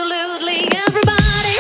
Absolutely everybody.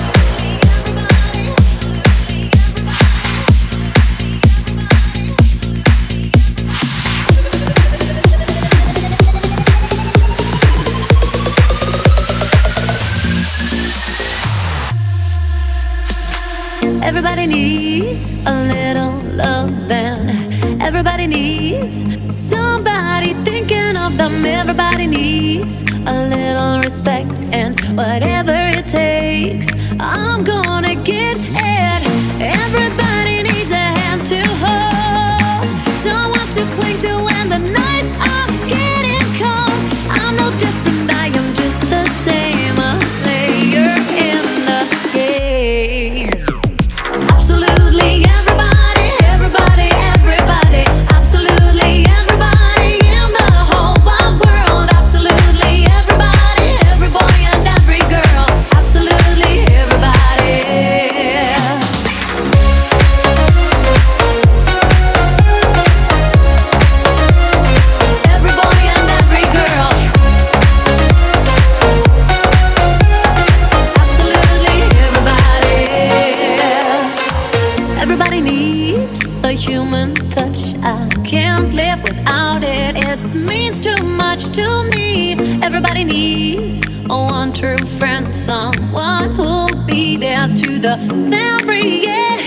Everybody needs a little loving. Everybody needs somebody thinking of them. Everybody needs a little respect, and whatever it takes, I'm gonna get it. Everybody needs a hand to hold, someone to cling to when the nights are getting cold. I'm no different, I am just the same, a player in the game. Absolutely everybody, everybody, everybody. Absolutely everybody in the whole wide world. Absolutely everybody, every boy and every girl. Absolutely everybody. Every boy and every girl. Absolutely everybody. Everybody needs a human touch. I can't live without it. It means too much to me. Everybody needs a one true friend, someone who'll be there to the very end.